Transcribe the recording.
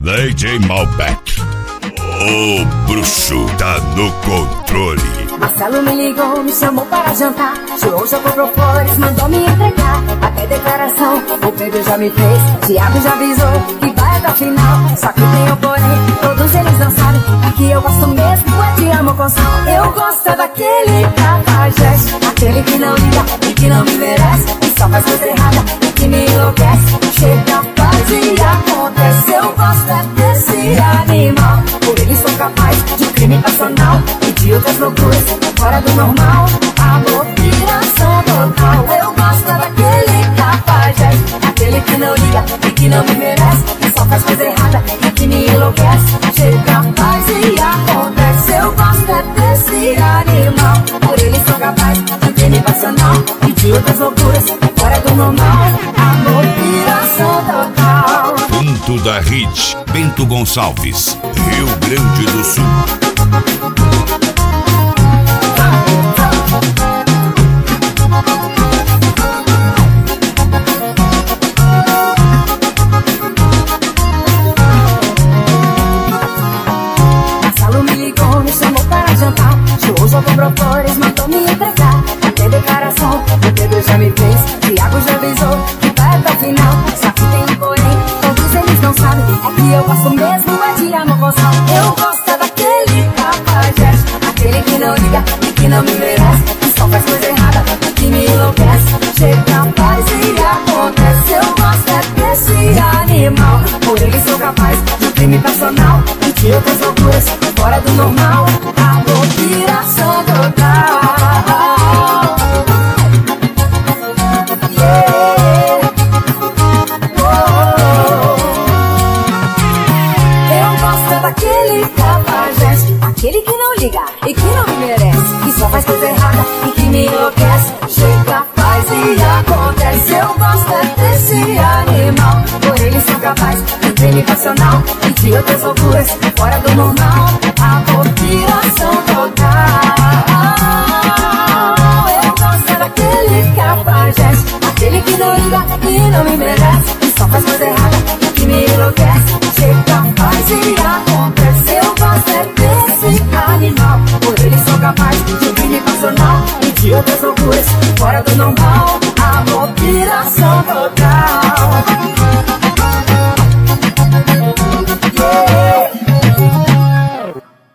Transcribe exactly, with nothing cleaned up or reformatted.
D J Malbec, o bruxo tá no controle. Marcelo me ligou, me chamou para jantar. João já comprou flores, mandou me entregar. Até declaração, o Pedro já me fez. Thiago já avisou que vai até o final. Só que tem um porém, todos eles não sabem. É que eu gosto mesmo, é de amor com sal. Eu gosto é daquele cafajeste, aquele que não liga e que não me merece, que só faz coisa errada e que me enlouquece. Chega, faz e acontece. Eu gosto é desse animal. Por ele sou capaz de crime passional e de outras loucuras fora do normal. Amor, piração total. Eu gosto é daquele cafajeste, aquele que não liga e que não me merece, que só faz coisa errada e que me enlouquece. Chega, faz e acontece. Eu gosto é desse animal. Por ele sou capaz de crime passional e de outras loucuras fora do normal. Amor, piração total. Ponto da Hit, Bento Gonçalves, Rio Grande do Sul. Marcelo me ligou, me chamou para jantar. João já comprou flores, mandou me entregar. Até declaração, o Pedro já me fez. Thiago já avisou que vai até o final. Só que tem um porém, todos eles não sabem. É que eu gosto mesmo é de amor com sal. Eu gosto é daquele cafajeste, aquele que não liga e que não me merece, que só faz coisa errada e que me enlouquece. Chega, faz e acontece. Eu gosto é desse animal. Por ele sou capaz de crime passional e de outras loucuras fora do normal. Amor, piração total. Yeah. Oh. Eu gosto é daquele cafajeste, aquele que não liga e que não me merece, que só faz coisa errada e que me enlouquece. Chega, faz e acontece. Eu gosto é desse animal. Por ele sou capaz de crime passional e de outras loucuras fora do normal. Amor, piração total. Eu gosto é daquele cafajeste, aquele que não liga e não me merece, que só faz coisa errada e que me enlouquece. Chega, faz e acontece. Eu gosto é desse animal. Por ele sou capaz de crime passional e de outras loucuras fora do normal. Amor, piração total.